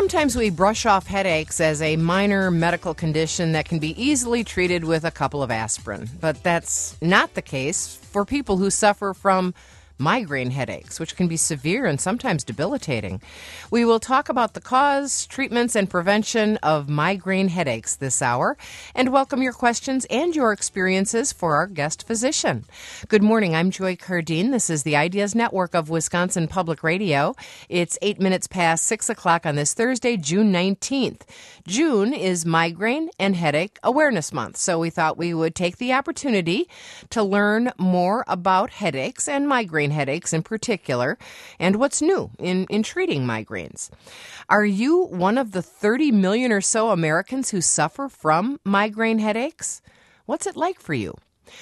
Sometimes we brush off headaches as a minor medical condition that can be easily treated with a couple of aspirin. But that's not the case for people who suffer from migraine headaches, which can be severe and sometimes debilitating. We will talk about the cause, treatments, and prevention of migraine headaches this hour, and welcome your questions and your experiences for our guest physician. Good morning, I'm Joy Cardine. This is the Ideas Network of Wisconsin Public Radio. It's 8 minutes past 6 o'clock on this Thursday, June 19th. June is Migraine and Headache Awareness Month, so we thought we would take the opportunity to learn more about headaches and migraine headaches in particular, and what's new in treating migraines. Are you one of the 30 million or so Americans who suffer from migraine headaches? What's it like for you?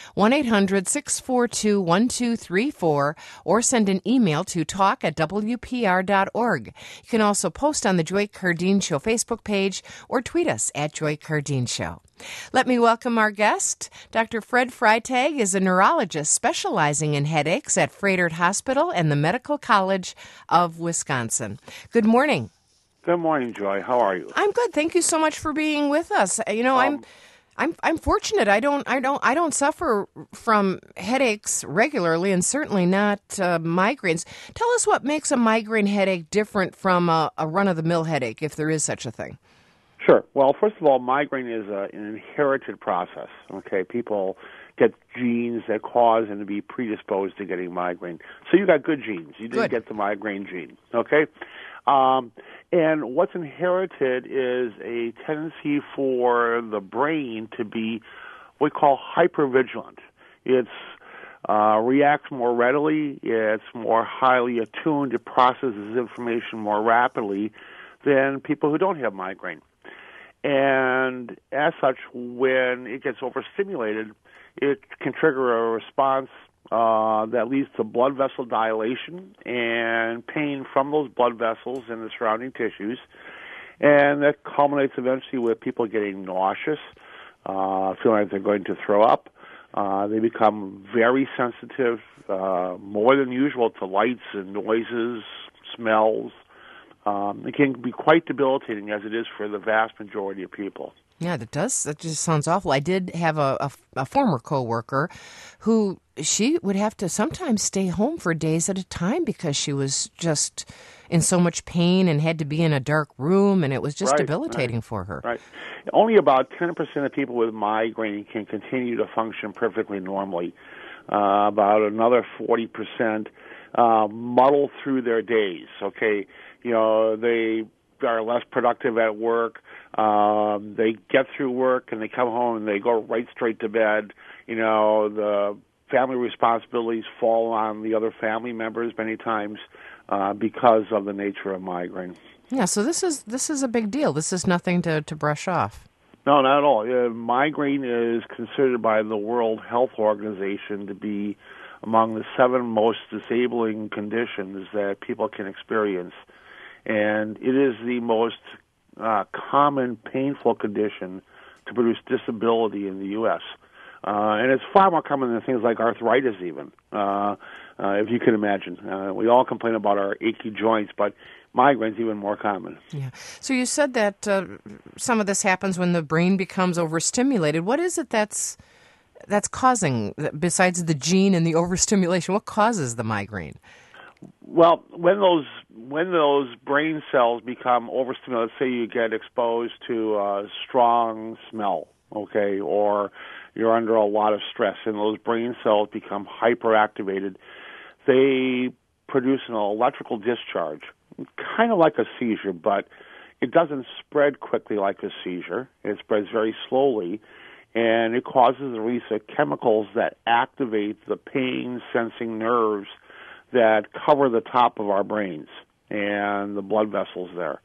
1-800-642-1234 or send an email to talk@wpr.org. You can also post on the Joy Cardine Show Facebook page or tweet us at Joy Cardine Show. Let me welcome our guest. Dr. Fred Freitag is a neurologist specializing in headaches at Froedtert Hospital and the Medical College of Wisconsin. Good morning. Good morning, Joy. How are you? I'm good. Thank you so much for being with us. I'm fortunate. I don't suffer from headaches regularly, and certainly not migraines. Tell us what makes a migraine headache different from a run-of-the-mill headache, if there is such a thing. Sure. Well, first of all, migraine is an inherited process. Okay, people get genes that cause them to be predisposed to getting migraine. So you got good genes. You didn't get the migraine gene. Okay. And what's inherited is a tendency for the brain to be what we call hypervigilant. It reacts more readily. It's more highly attuned. It processes information more rapidly than people who don't have migraine. And as such, when it gets overstimulated, it can trigger a response that leads to blood vessel dilation and pain from those blood vessels and the surrounding tissues. And that culminates eventually with people getting nauseous, feeling like they're going to throw up. They become very sensitive, more than usual, to lights and noises, smells. It can be quite debilitating, as it is for the vast majority of people. Yeah, that does. That just sounds awful. I did have a former coworker who she would have to sometimes stay home for days at a time because she was just in so much pain and had to be in a dark room, and it was just debilitating for her. Right. Only about 10% of people with migraine can continue to function perfectly normally. About another 40% muddle through their days. Okay, you know, they are less productive at work. They get through work and they come home and they go right straight to bed. You know, the family responsibilities fall on the other family members many times because of the nature of migraine. Yeah, so this is a big deal. This is nothing to brush off. No, not at all. Migraine is considered by the World Health Organization to be among the 7 most disabling conditions that people can experience. And it is the most common painful condition to produce disability in the U.S. And it's far more common than things like arthritis even, if you can imagine. We all complain about our achy joints, but migraine's even more common. Yeah. So you said that some of this happens when the brain becomes overstimulated. What is it that's causing, besides the gene and the overstimulation, what causes the migraine? Well, when those brain cells become overstimulated, say you get exposed to a strong smell, okay, or you're under a lot of stress, and those brain cells become hyperactivated, they produce an electrical discharge, kind of like a seizure, but it doesn't spread quickly like a seizure. It spreads very slowly, and it causes the release of chemicals that activate the pain-sensing nerves that cover the top of our brains and the blood vessels there.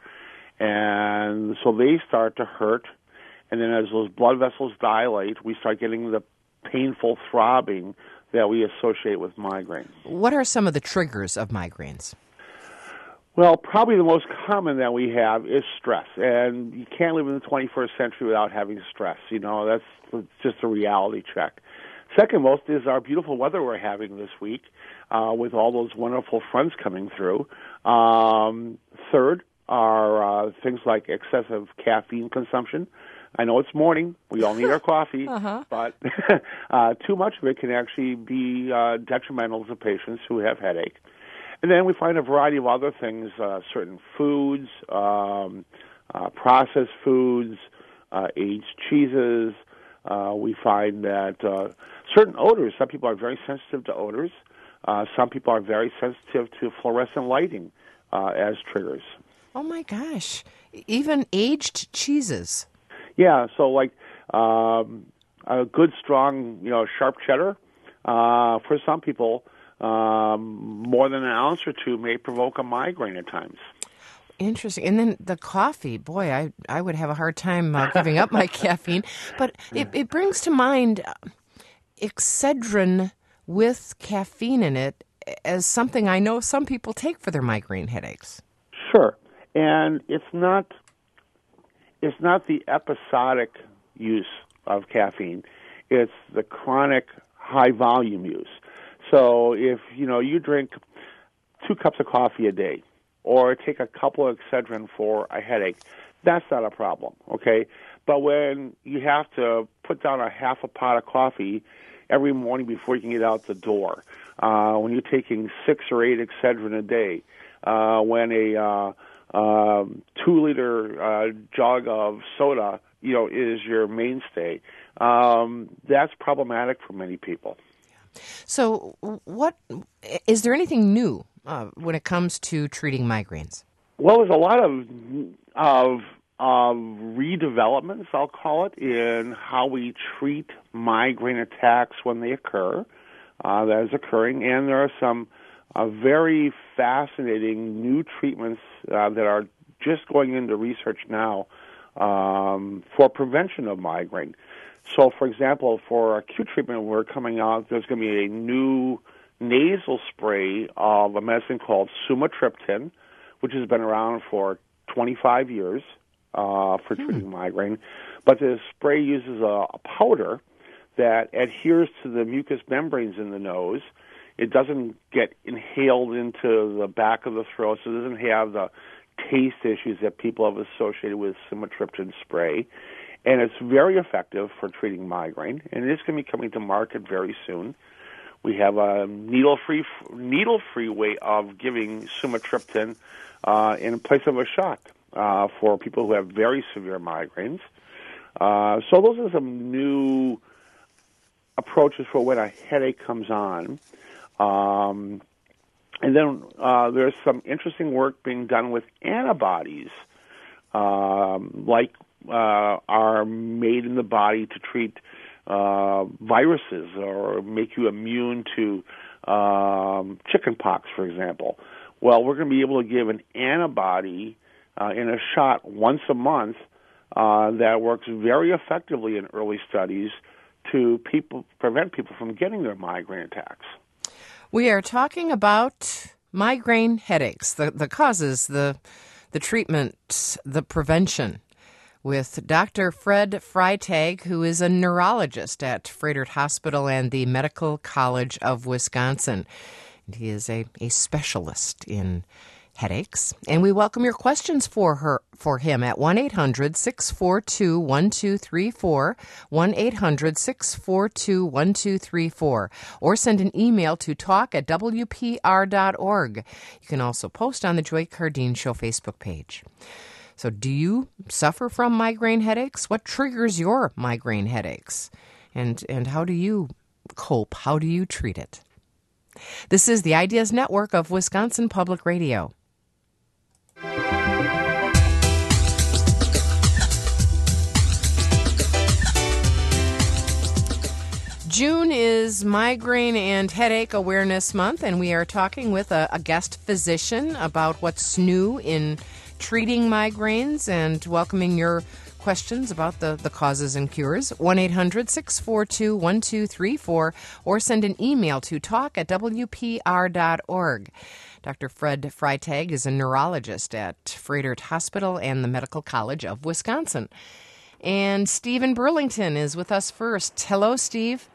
And so they start to hurt, and then as those blood vessels dilate, we start getting the painful throbbing that we associate with migraine. What are some of the triggers of migraines? Well, probably the most common that we have is stress, and you can't live in the 21st century without having stress. You know, that's just a reality check. Second most is our beautiful weather we're having this week with all those wonderful fronts coming through. Third, are things like excessive caffeine consumption. I know it's morning. We all need our coffee, but too much of it can actually be detrimental to patients who have headache. And then we find a variety of other things, certain foods, processed foods, aged cheeses. We find that certain odors, some people are very sensitive to odors. Some people are very sensitive to fluorescent lighting as triggers. Oh, my gosh. Even aged cheeses. Yeah, so like a good, strong, sharp cheddar, for some people, more than an ounce or two may provoke a migraine at times. Interesting. And then the coffee, boy, I would have a hard time giving up my caffeine. But it brings to mind Excedrin with caffeine in it as something I know some people take for their migraine headaches. Sure. And it's not the episodic use of caffeine. It's the chronic high-volume use. So if, you drink 2 cups of coffee a day or take a couple of Excedrin for a headache, that's not a problem, okay? But when you have to put down a half a pot of coffee every morning before you can get out the door, when you're taking 6 or 8 Excedrin a day, when a 2-liter jug of soda, is your mainstay, that's problematic for many people. So is there anything new when it comes to treating migraines? Well, there's a lot of redevelopments, I'll call it, in how we treat migraine attacks when they occur. That is occurring, and there are some very fascinating new treatments that are just going into research now for prevention of migraine. So, for example, for acute treatment, we're coming out, there's going to be a new nasal spray of a medicine called sumatriptan, which has been around for 25 years for treating migraine. But the spray uses a powder that adheres to the mucous membranes in the nose. It doesn't get inhaled into the back of the throat, so it doesn't have the taste issues that people have associated with sumatriptan spray. And it's very effective for treating migraine, and it is going to be coming to market very soon. We have a needle-free way of giving sumatriptan in place of a shot for people who have very severe migraines. So those are some new approaches for when a headache comes on. And then there's some interesting work being done with antibodies, like are made in the body to treat viruses or make you immune to chicken pox, for example. Well, we're going to be able to give an antibody in a shot once a month that works very effectively in early studies to prevent people from getting their migraine attacks. We are talking about migraine headaches, the causes, the treatment, the prevention, with Dr. Fred Freitag, who is a neurologist at Froedtert Hospital and the Medical College of Wisconsin. And he is a specialist in headaches. And we welcome your questions for him at 1-800-642-1234, 1-800-642-1234, or send an email to talk@wpr.org. You can also post on the Joy Cardine Show Facebook page. So do you suffer from migraine headaches? What triggers your migraine headaches? And how do you cope? How do you treat it? This is the Ideas Network of Wisconsin Public Radio. June is Migraine and Headache Awareness Month, and we are talking with a guest physician about what's new in treating migraines and welcoming your questions about the causes and cures. 1-800-642-1234, or send an email to talk@wpr.org. Dr. Fred Freitag is a neurologist at Froedtert Hospital and the Medical College of Wisconsin. And Steve in Burlington is with us first. Hello, Steve.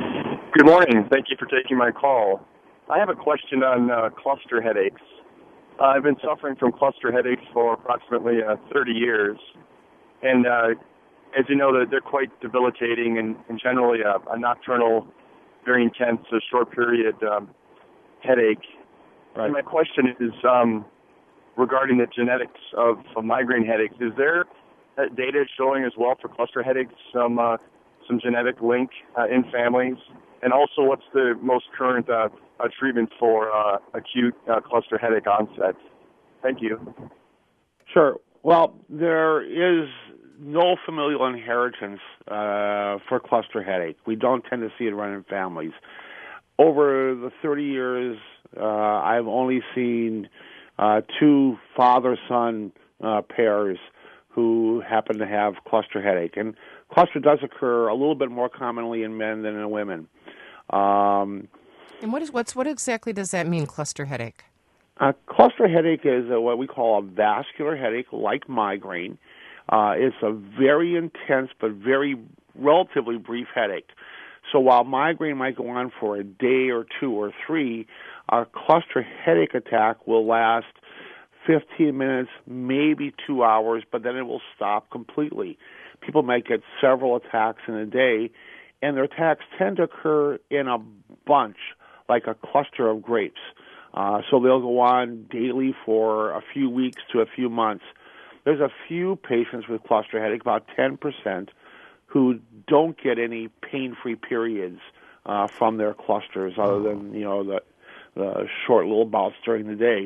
Good morning. Thank you for taking my call. I have a question on cluster headaches. I've been suffering from cluster headaches for approximately 30 years. And as you know, they're quite debilitating and generally a nocturnal, very intense, short period headache. Right. And my question is regarding the genetics of migraine headaches. Is there data showing as well for cluster headaches some genetic link in families? And also, what's the most current treatment for acute cluster headache onset? Thank you. Sure. Well, there is no familial inheritance for cluster headache. We don't tend to see it run in families. Over the 30 years, I've only seen two father-son pairs who happen to have cluster headache. And cluster does occur a little bit more commonly in men than in women. And what exactly does that mean, cluster headache? Cluster headache is what we call a vascular headache, like migraine. It's a very intense but very relatively brief headache. So while migraine might go on for a day or two or three, a cluster headache attack will last 15 minutes, maybe 2 hours, but then it will stop completely. People might get several attacks in a day, and their attacks tend to occur in a bunch, like a cluster of grapes. So they'll go on daily for a few weeks to a few months. There's a few patients with cluster headache, about 10%, who don't get any pain-free periods from their clusters, other than the short little bouts during the day.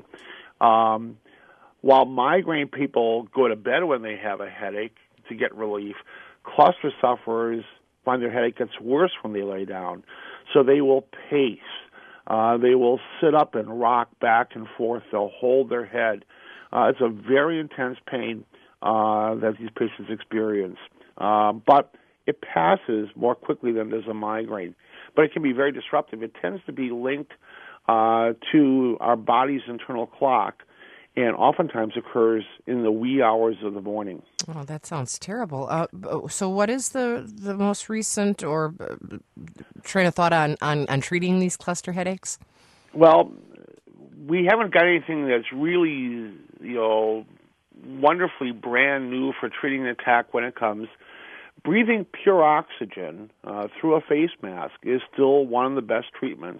While migraine people go to bed when they have a headache to get relief, cluster sufferers find their headache gets worse when they lay down. So they will pace. They will sit up and rock back and forth. They'll hold their head. It's a very intense pain that these patients experience. But it passes more quickly than does a migraine. But it can be very disruptive. It tends to be linked to our body's internal clock, and oftentimes occurs in the wee hours of the morning. Oh, that sounds terrible. So what is the most recent or train of thought on treating these cluster headaches? Well, we haven't got anything that's really, wonderfully brand new for treating an attack when it comes. Breathing pure oxygen through a face mask is still one of the best treatments.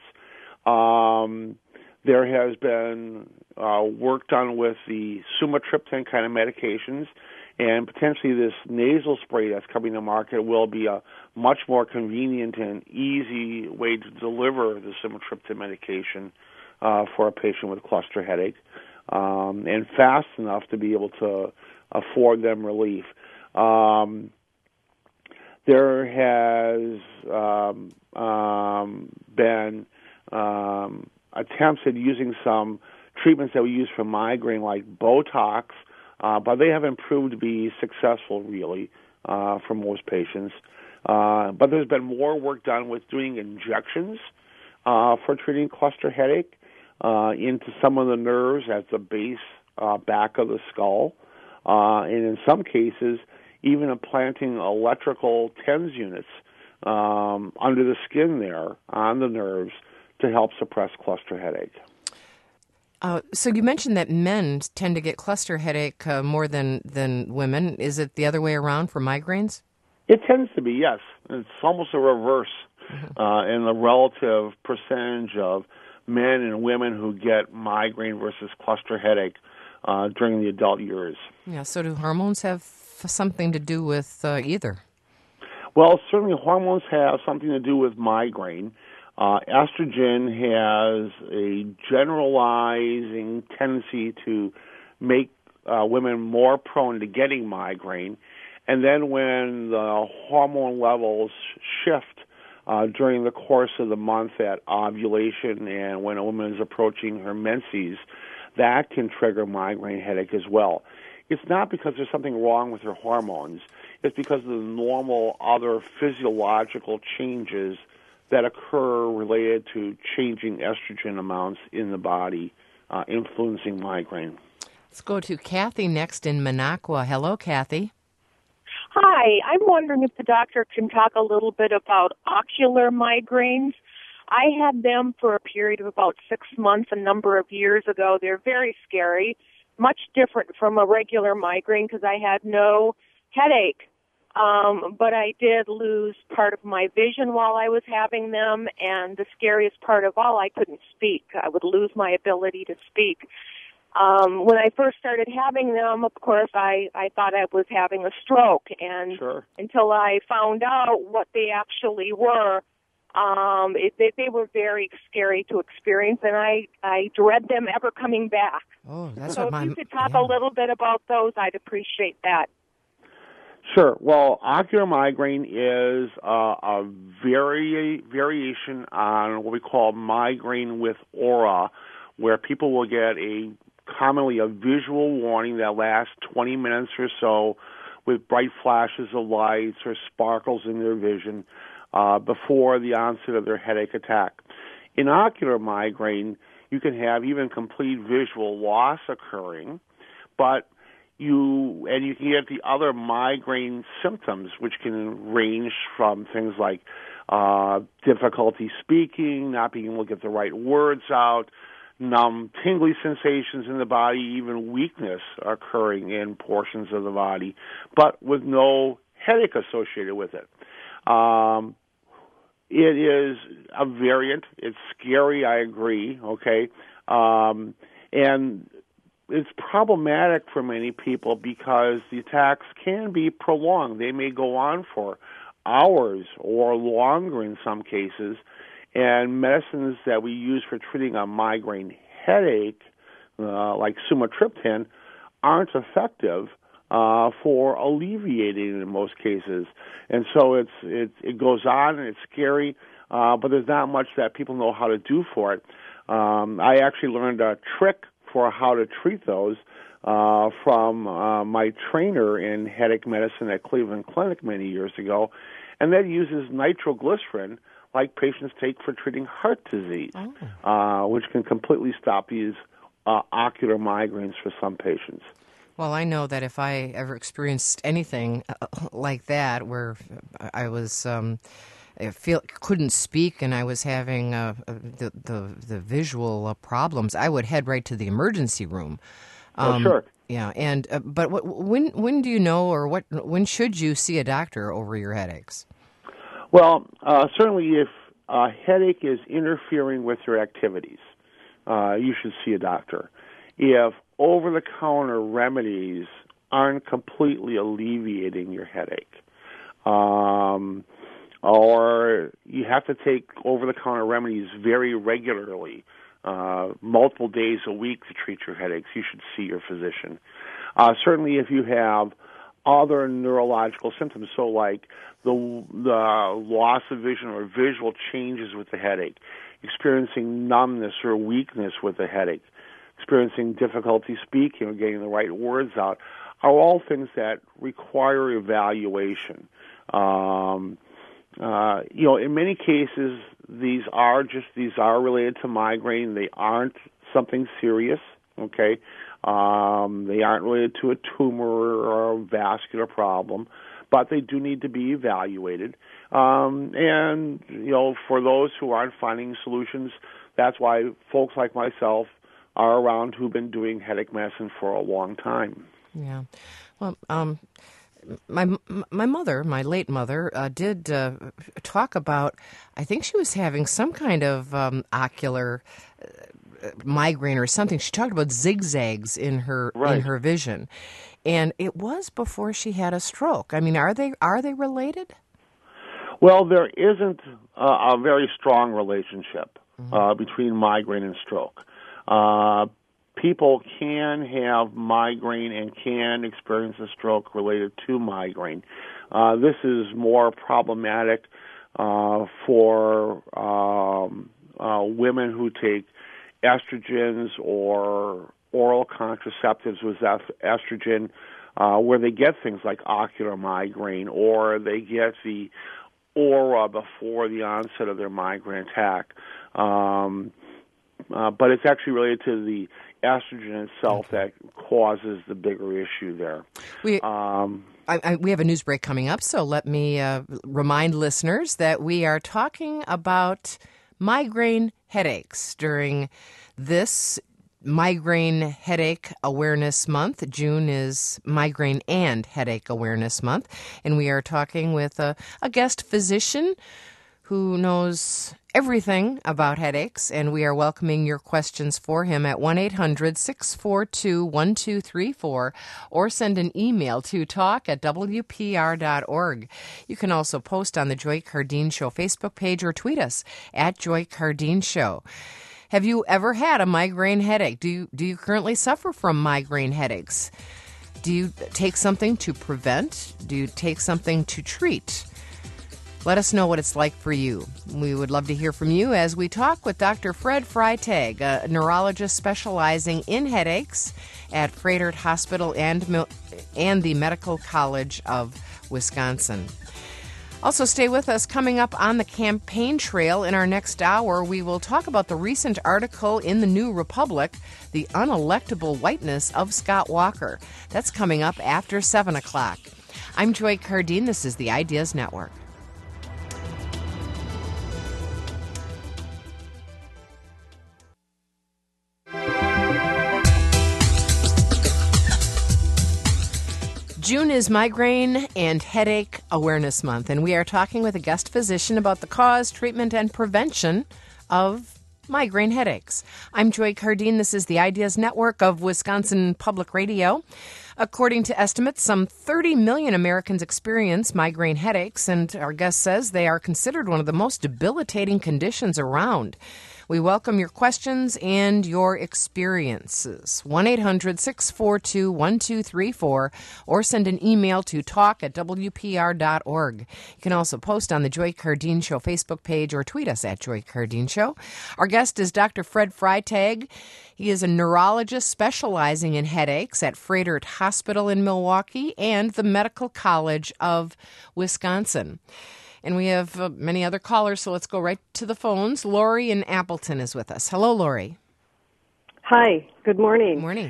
There has been work done with the sumatriptan kind of medications, and potentially this nasal spray that's coming to market will be a much more convenient and easy way to deliver the sumatriptan medication for a patient with cluster headache, and fast enough to be able to afford them relief. There has been attempts at using some treatments that we use for migraine, like Botox, but they haven't proved to be successful, really, for most patients. But there's been more work done with doing injections for treating cluster headache into some of the nerves at the base, back of the skull, and in some cases, even implanting electrical TENS units under the skin there on the nerves to help suppress cluster headache. So you mentioned that men tend to get cluster headache more than women. Is it the other way around for migraines? It tends to be, yes. It's almost a reverse in the relative percentage of men and women who get migraine versus cluster headache during the adult years. Yeah, so do hormones have something to do with either? Well, certainly hormones have something to do with migraine. Estrogen has a generalizing tendency to make women more prone to getting migraine. And then when the hormone levels shift during the course of the month at ovulation and when a woman is approaching her menses, that can trigger migraine headache as well. It's not because there's something wrong with her hormones. It's because of the normal other physiological changes that occur related to changing estrogen amounts in the body, influencing migraine. Let's go to Kathy next in Minocqua. Hello, Kathy. Hi. I'm wondering if the doctor can talk a little bit about ocular migraines. I had them for a period of about 6 months a number of years ago. They're very scary, much different from a regular migraine because I had no headache. But I did lose part of my vision while I was having them, and the scariest part of all, I couldn't speak. I would lose my ability to speak. When I first started having them, of course, I thought I was having a stroke, and until I found out what they actually were, they were very scary to experience, and I dread them ever coming back. Oh, that's so what if you could talk a little bit about those, I'd appreciate that. Sure. Well, ocular migraine is a variation on what we call migraine with aura, where people will get commonly a visual warning that lasts 20 minutes or so with bright flashes of lights or sparkles in their vision before the onset of their headache attack. In ocular migraine, you can have even complete visual loss occurring, but you can get the other migraine symptoms, which can range from things like difficulty speaking, not being able to get the right words out, numb, tingly sensations in the body, even weakness occurring in portions of the body, but with no headache associated with it. It is a variant. It's scary, I agree, okay? And it's problematic for many people because the attacks can be prolonged. They may go on for hours or longer in some cases, and medicines that we use for treating a migraine headache, like sumatriptan, aren't effective for alleviating it in most cases. And so it goes on and it's scary, but there's not much that people know how to do for it. I actually learned a trick for how to treat those from my trainer in headache medicine at Cleveland Clinic many years ago, and that uses nitroglycerin like patients take for treating heart disease, which can completely stop these ocular migraines for some patients. Well, I know that if I ever experienced anything like that, where I was couldn't speak and I was having the visual problems, I would head right to the emergency room. Sure. Yeah, and but when do you know, or when should you see a doctor over your headaches? Well, certainly if a headache is interfering with your activities, you should see a doctor. If over-the-counter remedies aren't completely alleviating your headache, or you have to take over-the-counter remedies very regularly, multiple days a week to treat your headaches, you should see your physician. Certainly if you have other neurological symptoms, so like the loss of vision or visual changes with the headache, experiencing numbness or weakness with the headache, experiencing difficulty speaking or getting the right words out, are all things that require evaluation. In many cases, these are related to migraine. They aren't something serious, okay? They aren't related to a tumor or a vascular problem, but they do need to be evaluated. And for those who aren't finding solutions, that's why folks like myself are around who've been doing headache medicine for a long time. Yeah. Well, my mother, my late mother, did talk about, I think she was having some kind of ocular migraine or something. She talked about zigzags in her vision, and it was before she had a stroke. I mean, are they related? Well, there isn't a very strong relationship between migraine and stroke. People can have migraine and can experience a stroke related to migraine. This is more problematic for women who take estrogens or oral contraceptives with estrogen, where they get things like ocular migraine, or they get the aura before the onset of their migraine attack. But it's actually related to the estrogen itself that causes the bigger issue there. We have a news break coming up, so let me remind listeners that we are talking about migraine headaches during this Migraine Headache Awareness Month. June is Migraine and Headache Awareness Month, and we are talking with a guest physician who knows everything about headaches, and we are welcoming your questions for him at 1-800-642-1234 or send an email to talk@wpr.org. You can also post on the Joy Cardeen Show Facebook page or tweet us at Joy Cardeen Show. Have you ever had a migraine headache? Do you currently suffer from migraine headaches? Do you take something to prevent? Do you take something to treat? Let us know what it's like for you. We would love to hear from you as we talk with Dr. Fred Freitag, a neurologist specializing in headaches at Froedtert Hospital and the Medical College of Wisconsin. Also, stay with us. Coming up on the campaign trail in our next hour, we will talk about the recent article in the New Republic, The Unelectable Whiteness of Scott Walker. That's coming up after 7 o'clock. I'm Joy Cardeen. This is the Ideas Network. June is Migraine and Headache Awareness Month, and we are talking with a guest physician about the cause, treatment, and prevention of migraine headaches. I'm Joy Cardeen. This is the Ideas Network of Wisconsin Public Radio. According to estimates, some 30 million Americans experience migraine headaches, and our guest says they are considered one of the most debilitating conditions around. We welcome your questions and your experiences. 1-800-642-1234 or send an email to talk@wpr.org. You can also post on the Joy Cardeen Show Facebook page or tweet us at Joy Cardeen Show. Our guest is Dr. Fred Freitag. He is a neurologist specializing in headaches at Froedtert Hospital in Milwaukee and the Medical College of Wisconsin. And we have many other callers, so let's go right to the phones. Lori in Appleton is with us. Hello, Lori. Hi. Good morning. Good morning.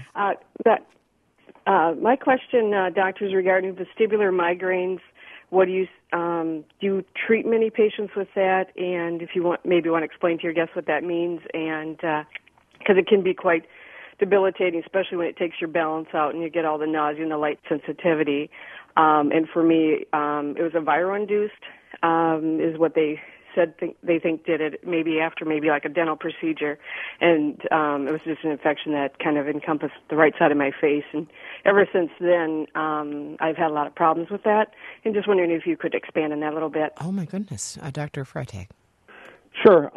My question, doctor, is regarding vestibular migraines. What do you treat many patients with that? And if you want to explain to your guests what that means, and because it can be quite debilitating, especially when it takes your balance out and you get all the nausea and the light sensitivity. And for me, it was a viro-induced. Is what they said they think did it, maybe after like a dental procedure. And it was just an infection that kind of encompassed the right side of my face. And ever since then, I've had a lot of problems with that. And just wondering if you could expand on that a little bit. Oh, my goodness. Dr. Freitag. Sure.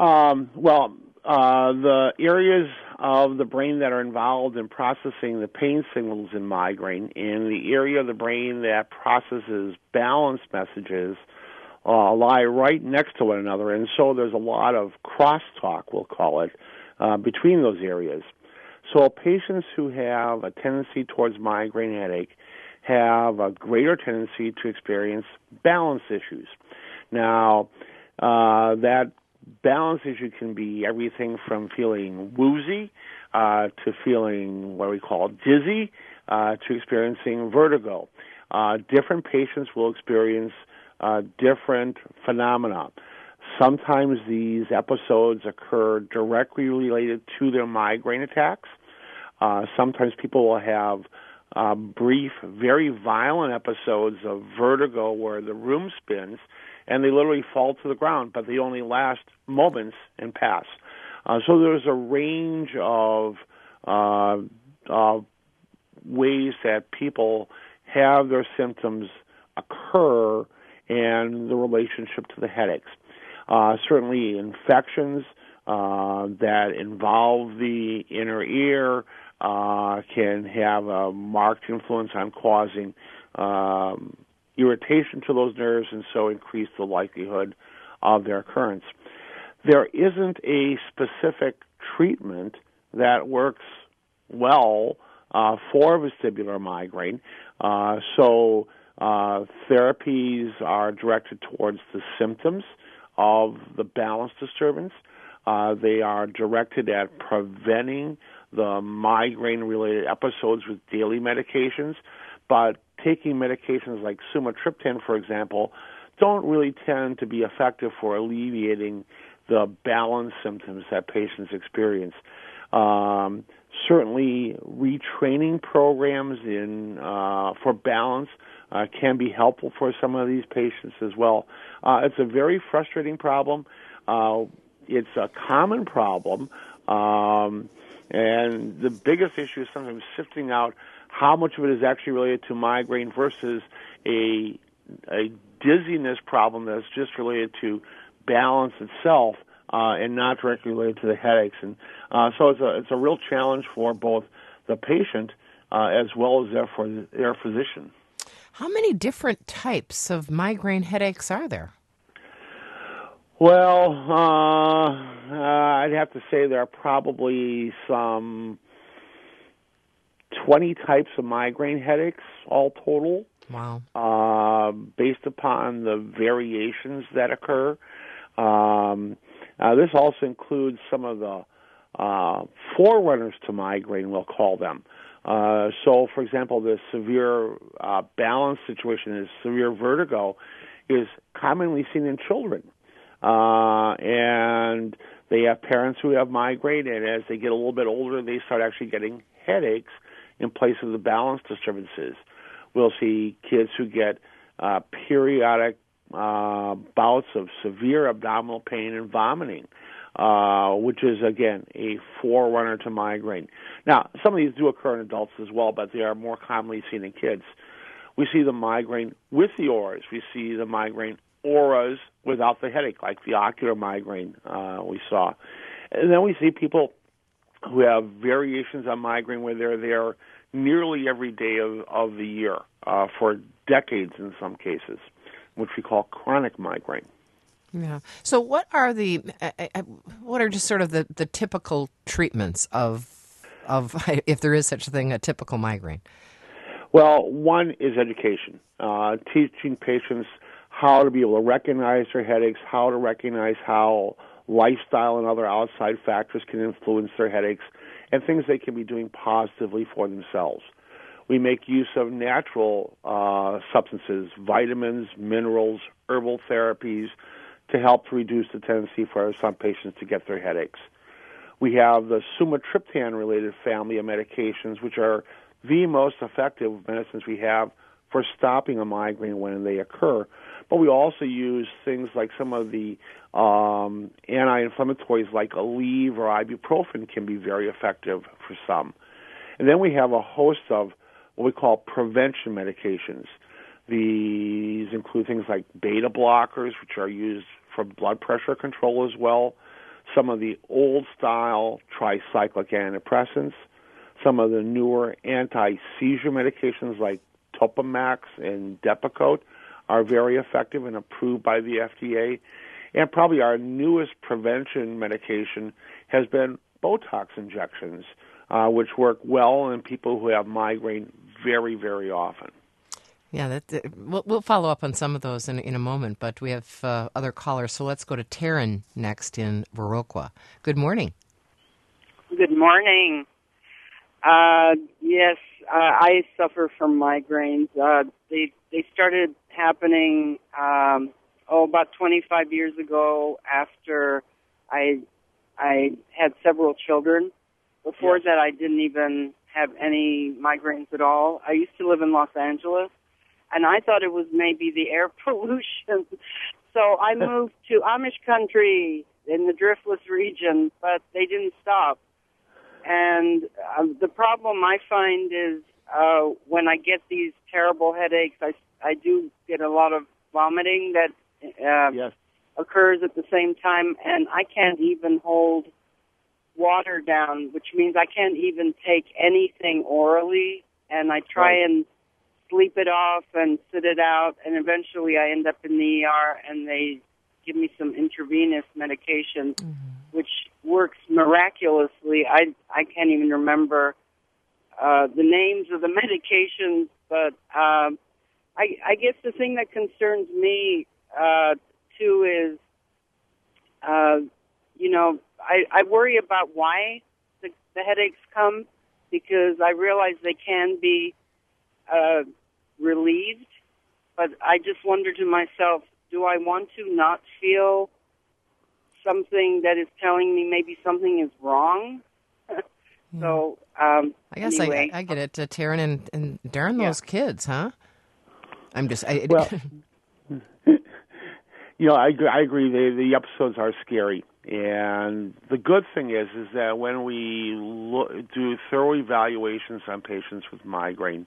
The areas of the brain that are involved in processing the pain signals in migraine and the area of the brain that processes balance messages lie right next to one another, and so there's a lot of crosstalk, we'll call it, between those areas. So patients who have a tendency towards migraine headache have a greater tendency to experience balance issues. Now, that balance issue can be everything from feeling woozy to feeling what we call dizzy to experiencing vertigo. Different patients will experience different phenomena. Sometimes these episodes occur directly related to their migraine attacks. Sometimes people will have brief, very violent episodes of vertigo where the room spins and they literally fall to the ground, but they only last moments and pass. So there's a range of ways that people have their symptoms occur and the relationship to the headaches. Certainly infections that involve the inner ear can have a marked influence on causing irritation to those nerves and so increase the likelihood of their occurrence. There isn't a specific treatment that works well for vestibular migraine, so therapies are directed towards the symptoms of the balance disturbance. They are directed at preventing the migraine-related episodes with daily medications, but taking medications like sumatriptan, for example, don't really tend to be effective for alleviating the balance symptoms that patients experience. Certainly, retraining programs for balance can be helpful for some of these patients as well. It's a very frustrating problem. It's a common problem, and the biggest issue is sometimes sifting out how much of it is actually related to migraine versus a dizziness problem that's just related to balance itself and not directly related to the headaches. And so it's a real challenge for both the patient as well as their physician. How many different types of migraine headaches are there? Well, I'd have to say there are probably some 20 types of migraine headaches all total. Wow. Based upon the variations that occur. This also includes some of the forerunners to migraine, we'll call them. So, for example, the severe balance situation is severe vertigo is commonly seen in children. And they have parents who have migraine, and as they get a little bit older, they start actually getting headaches in place of the balance disturbances. We'll see kids who get periodic bouts of severe abdominal pain and vomiting, which is, again, a forerunner to migraine. Now, some of these do occur in adults as well, but they are more commonly seen in kids. We see the migraine with the auras. We see the migraine auras without the headache, like the ocular migraine we saw. And then we see people who have variations on migraine where they're there nearly every day of the year for decades in some cases, which we call chronic migraine. Yeah. So what are just sort of the typical treatments of if there is such a thing, a typical migraine? Well, one is education, teaching patients how to be able to recognize their headaches, how to recognize how lifestyle and other outside factors can influence their headaches, and things they can be doing positively for themselves. We make use of natural substances, vitamins, minerals, herbal therapies to help to reduce the tendency for some patients to get their headaches. We have the sumatriptan-related family of medications, which are the most effective medicines we have for stopping a migraine when they occur. But we also use things like some of the anti-inflammatories like Aleve or ibuprofen can be very effective for some. And then we have a host of what we call prevention medications. These include things like beta blockers, which are used for blood pressure control as well, some of the old-style tricyclic antidepressants, some of the newer anti-seizure medications like Topamax and Depakote are very effective and approved by the FDA. And probably our newest prevention medication has been Botox injections, which work well in people who have migraine very, very often. Yeah, we'll follow up on some of those in a moment, but we have other callers. So let's go to Taryn next in Viroqua. Good morning. Good morning. Yes, I suffer from migraines. They started happening about 25 years ago after I had several children. Before that, I didn't even have any migraines at all. I used to live in Los Angeles, and I thought it was maybe the air pollution. So I moved to Amish country in the Driftless region, but they didn't stop. And the problem I find is when I get these terrible headaches, I do get a lot of vomiting that occurs at the same time, and I can't even hold water down, which means I can't even take anything orally, and I try and sleep it off and sit it out, and eventually I end up in the ER, and they give me some intravenous medication, which works miraculously. I can't even remember the names of the medications, but I guess the thing that concerns me, too, is, I worry about why the headaches come, because I realize they can be relieved, but I just wonder to myself, do I want to not feel something that is telling me maybe something is wrong. So, I guess anyway. I get it, Taryn, and darn those kids, huh? I'm just... Well, I agree. The episodes are scary. And the good thing is that when we do thorough evaluations on patients with migraine,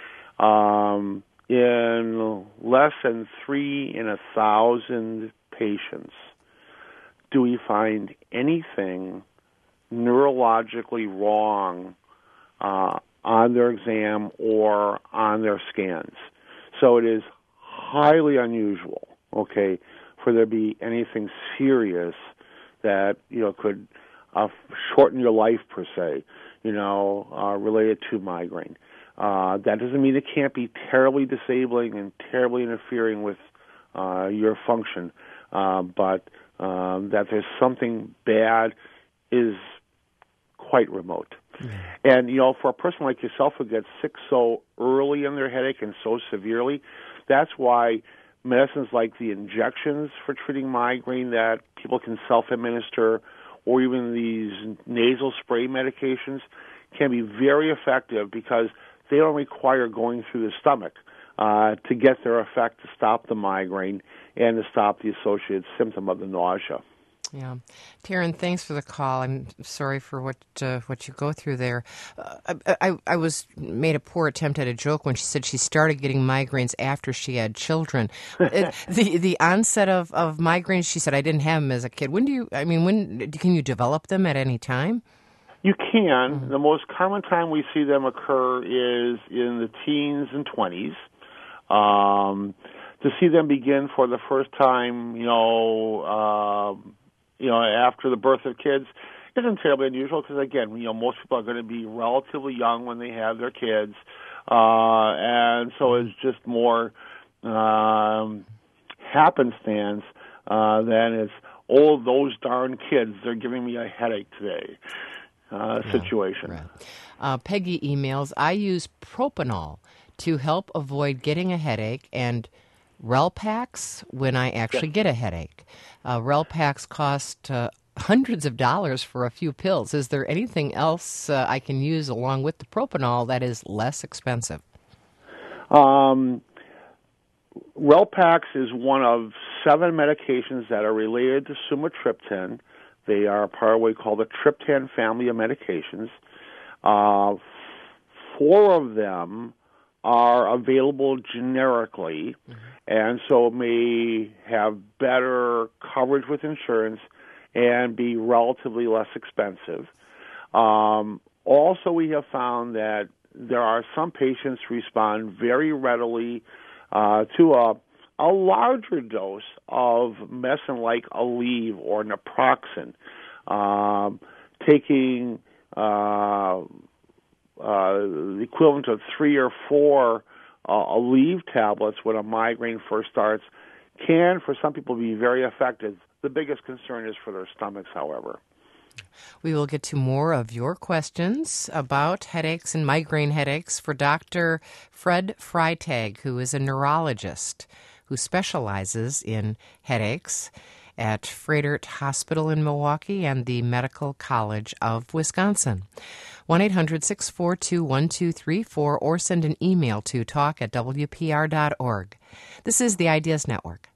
in less than 3 in 1,000 patients do we find anything neurologically wrong on their exam or on their scans. So it is highly unusual, okay, for there to be anything serious that, could shorten your life, per se, related to migraine. That doesn't mean it can't be terribly disabling and terribly interfering with your function, but that there's something bad is quite remote. And, for a person like yourself who gets sick so early in their headache and so severely, that's why medicines like the injections for treating migraine that people can self-administer, or even these nasal spray medications, can be very effective because they don't require going through the stomach to get their effect to stop the migraine and to stop the associated symptom of the nausea. Yeah. Taryn, thanks for the call. I'm sorry for what you go through there. I made a poor attempt at a joke when she said she started getting migraines after she had children. The onset of migraines, she said, I didn't have them as a kid. When can you develop them at any time? You can. Mm-hmm. The most common time we see them occur is in the teens and 20s. To see them begin for the first time, after the birth of kids isn't terribly unusual because, again, most people are going to be relatively young when they have their kids. And so it's just more happenstance than it's, those darn kids, they're giving me a headache today situation. Right. Peggy emails, I use propanol to help avoid getting a headache and Relpax when I actually get a headache. Relpax cost hundreds of dollars for a few pills. Is there anything else I can use along with the propanol that is less expensive? Relpax is one of 7 medications that are related to sumatriptan. They are part of what we call the triptan family of medications. 4 of them are available generically, and so may have better coverage with insurance and be relatively less expensive. Also, we have found that there are some patients who respond very readily to a larger dose of medicine like Aleve or naproxen. Taking the equivalent of 3 or 4 Aleve tablets when a migraine first starts can, for some people, be very effective. The biggest concern is for their stomachs, however. We will get to more of your questions about headaches and migraine headaches for Dr. Fred Freitag, who is a neurologist who specializes in headaches at Froedtert Hospital in Milwaukee and the Medical College of Wisconsin. 1-800-642-1234 or send an email to talk@wpr.org. This is the Ideas Network.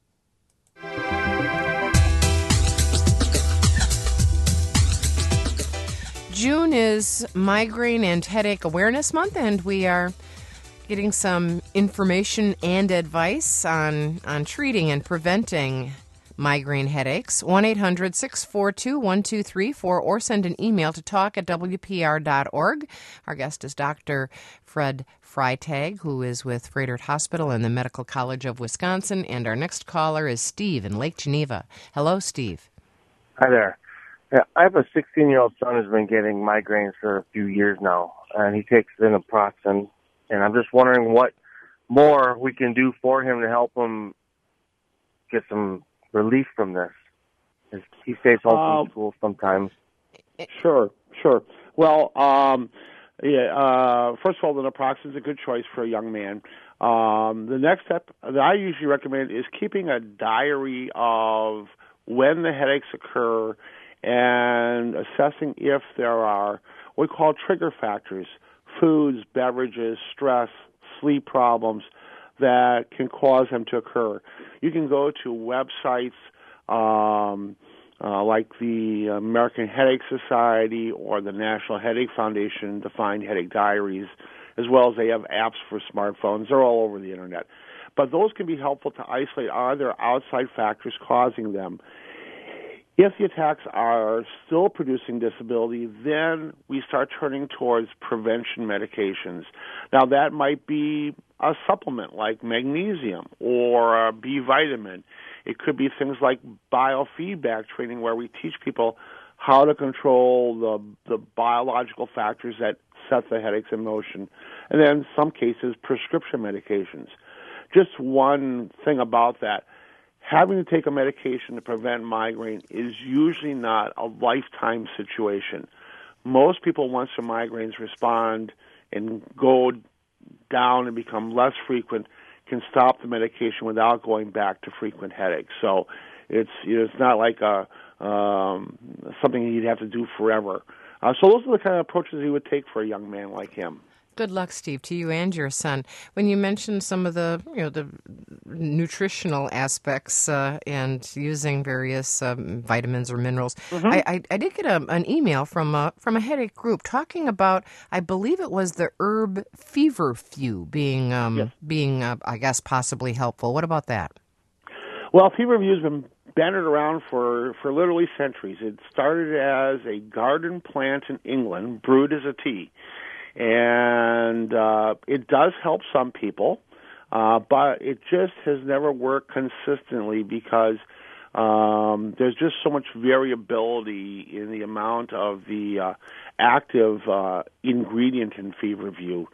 June is Migraine and Headache Awareness Month, and we are getting some information and advice on treating and preventing migraine headaches. 1-800-642-1234 or send an email to talk@wpr.org. Our guest is Dr. Fred Freitag, who is with Froedtert Hospital and the Medical College of Wisconsin. And our next caller is Steve in Lake Geneva. Hello, Steve. Hi there. Yeah, I have a 16-year-old son who's been getting migraines for a few years now, and he takes naproxen. And I'm just wondering what more we can do for him to help him get some relief from this. He stays home from school sometimes. Sure. Well, first of all, the naproxen is a good choice for a young man. The next step that I usually recommend is keeping a diary of when the headaches occur and assessing if there are what we call trigger factors, foods, beverages, stress, sleep problems that can cause them to occur. You can go to websites like the American Headache Society or the National Headache Foundation to find headache diaries, as well as they have apps for smartphones. They're all over the internet. But those can be helpful to isolate, are there outside factors causing them? If the attacks are still producing disability, then we start turning towards prevention medications. Now, that might be a supplement like magnesium or a B vitamin. It could be things like biofeedback training where we teach people how to control the biological factors that set the headaches in motion. And then in some cases, prescription medications. Just one thing about that. Having to take a medication to prevent migraine is usually not a lifetime situation. Most people, once their migraines respond and go down and become less frequent, can stop the medication without going back to frequent headaches. So it's not like something you'd have to do forever. So those are the kind of approaches you would take for a young man like him. Good luck, Steve, to you and your son. When you mentioned some of the, the nutritional aspects and using various vitamins or minerals, I did get an email from a headache group talking about, I believe it was the herb feverfew being I guess, possibly helpful. What about that? Well, feverfew has been bandied around for literally centuries. It started as a garden plant in England, brewed as a tea. And it does help some people, but it just has never worked consistently because there's just so much variability in the amount of the active ingredient in feverfew.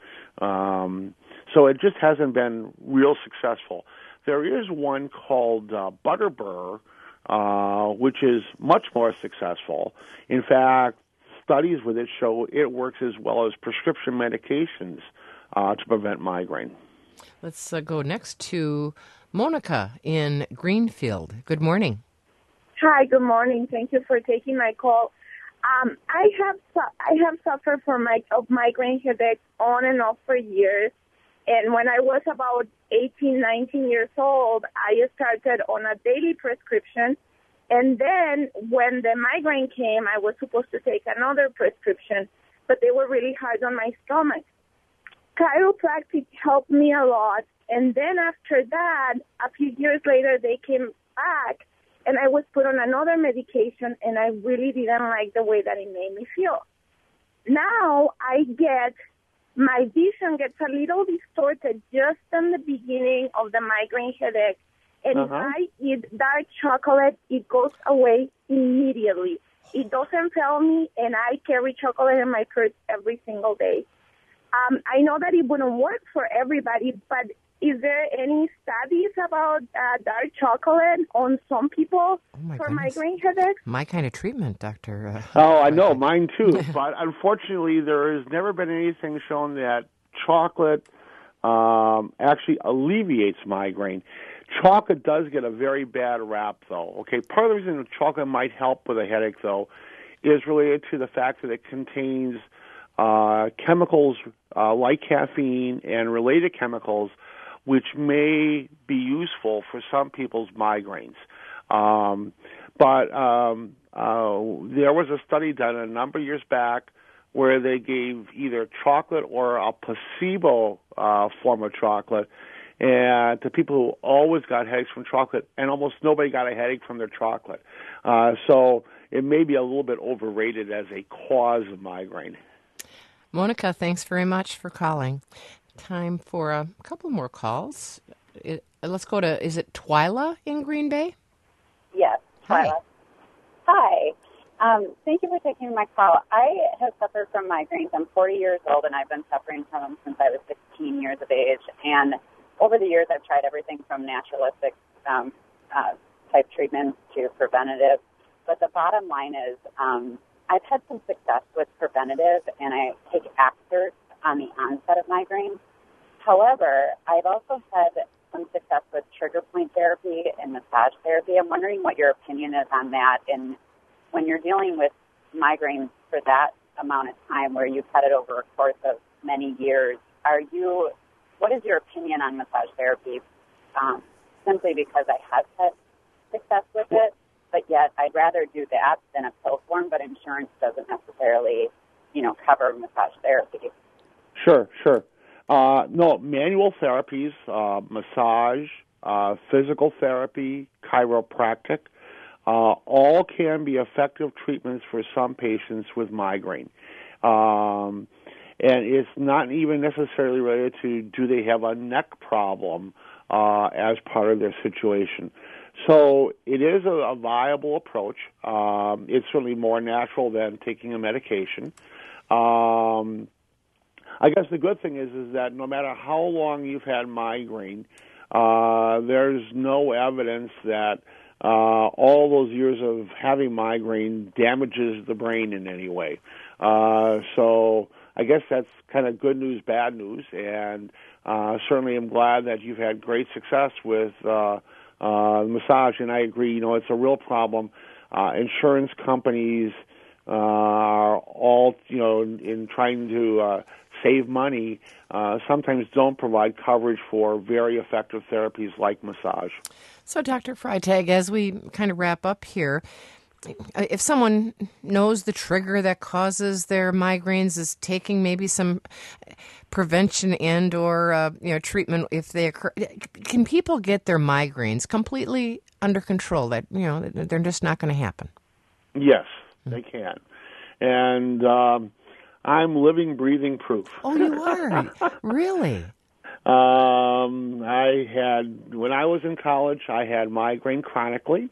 So it just hasn't been real successful. There is one called Butterbur, which is much more successful. In fact, studies with it show it works as well as prescription medications to prevent migraine. Let's go next to Monica in Greenfield. Good morning. Hi, good morning. Thank you for taking my call. I have suffered from migraine headaches on and off for years. And when I was about 18, 19 years old, I started on a daily prescription. And then when the migraine came, I was supposed to take another prescription, but they were really hard on my stomach. Chiropractic helped me a lot. And then after that, a few years later, they came back, and I was put on another medication, and I really didn't like the way that it made me feel. Now my vision gets a little distorted just in the beginning of the migraine headache. And if I eat dark chocolate, it goes away immediately. It doesn't fail me, and I carry chocolate in my purse every single day. I know that it wouldn't work for everybody, but is there any studies about dark chocolate on some people for migraine headaches? My kind of treatment, Doctor. I know, mine too. But unfortunately, there has never been anything shown that chocolate actually alleviates migraine. Chocolate does get a very bad rap, though. Okay, part of the reason chocolate might help with a headache, though, is related to the fact that it contains chemicals like caffeine and related chemicals, which may be useful for some people's migraines. But there was a study done a number of years back where they gave either chocolate or a placebo form of chocolate and to people who always got headaches from chocolate, and almost nobody got a headache from their chocolate. So it may be a little bit overrated as a cause of migraine. Monica, thanks very much for calling. Time for a couple more calls. Let's go to, is it Twyla in Green Bay? Yes, Twyla. Hi. Thank you for taking my call. I have suffered from migraines. I'm 40 years old, and I've been suffering from them since I was 16 years of age. And over the years, I've tried everything from naturalistic type treatments to preventative. But the bottom line is I've had some success with preventative, and I take Actors on the onset of migraine. However, I've also had some success with trigger point therapy and massage therapy. I'm wondering what your opinion is on that. And when you're dealing with migraines for that amount of time where you've had it over a course of many years, what is your opinion on massage therapy? Simply because I have had success with it, but yet I'd rather do that than a pill form, but insurance doesn't necessarily, cover massage therapy. Sure. No, manual therapies, massage, physical therapy, chiropractic, all can be effective treatments for some patients with migraine. And it's not even necessarily related to do they have a neck problem as part of their situation. So it is a viable approach. It's certainly more natural than taking a medication. I guess the good thing is that no matter how long you've had migraine, there's no evidence that all those years of having migraine damages the brain in any way. So I guess that's kind of good news, bad news, and certainly I'm glad that you've had great success with massage, and I agree, it's a real problem. Insurance companies are all, in trying to save money, sometimes don't provide coverage for very effective therapies like massage. So, Dr. Freitag, as we kind of wrap up here, if someone knows the trigger that causes their migraines, is taking maybe some prevention and or treatment if they occur, can people get their migraines completely under control? That they're just not going to happen. Yes, they can, and I'm living, breathing proof. Oh, you are? Really? When I was in college, I had migraine chronically.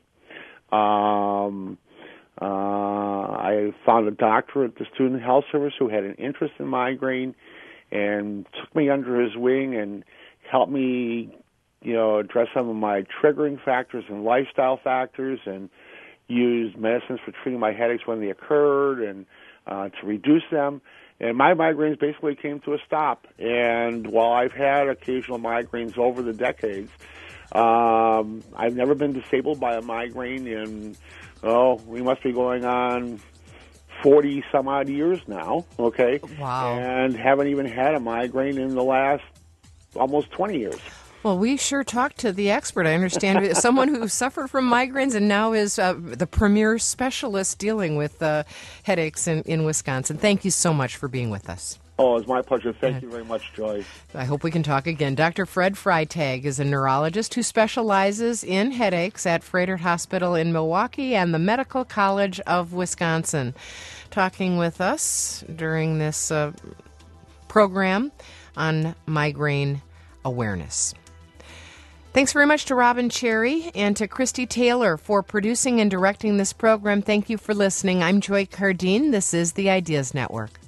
I found a doctor at the Student Health Service who had an interest in migraine and took me under his wing and helped me, address some of my triggering factors and lifestyle factors and used medicines for treating my headaches when they occurred and to reduce them. And my migraines basically came to a stop. And while I've had occasional migraines over the decades, I've never been disabled by a migraine in, we must be going on 40 some odd years now, okay? Wow. And haven't even had a migraine in the last almost 20 years. Well, we sure talked to the expert. I understand someone who suffered from migraines and now is the premier specialist dealing with headaches in Wisconsin. Thank you so much for being with us. Oh, it's my pleasure. Thank you very much, Joy. I hope we can talk again. Dr. Fred Freitag is a neurologist who specializes in headaches at Froedtert Hospital in Milwaukee and the Medical College of Wisconsin, talking with us during this program on migraine awareness. Thanks very much to Robin Cherry and to Christy Taylor for producing and directing this program. Thank you for listening. I'm Joy Cardine. This is the Ideas Network.